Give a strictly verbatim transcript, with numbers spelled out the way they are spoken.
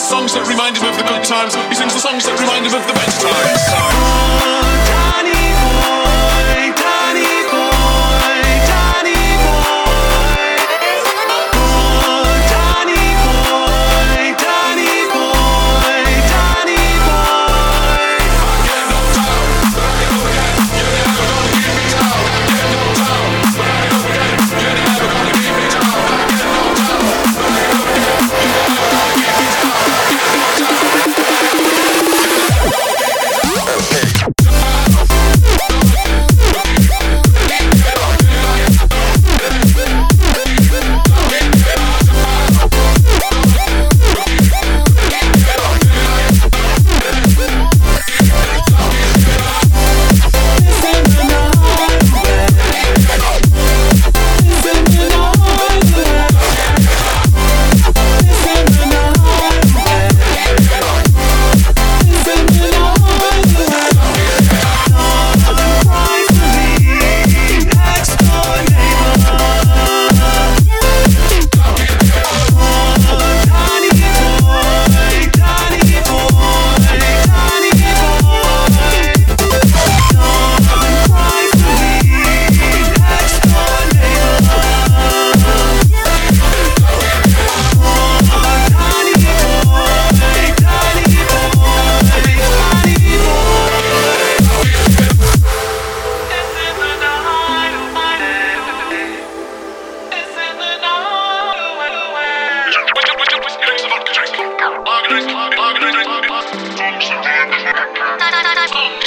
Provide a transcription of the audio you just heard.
songs that remind him of the good times. He sings the songs that remind him of the best times. Danny boy, Danny boy, Danny boy. Oh, Danny boy, Danny boy, Danny boy. I get knocked out, but I get up again. You're never gonna keep me down. I get knocked out, but I get up again. You're never gonna keep me down. I get knocked out, but I get up again. You're never gonna keep me down. I get knocked out, but I get up again. Organize, organize, organize, organize.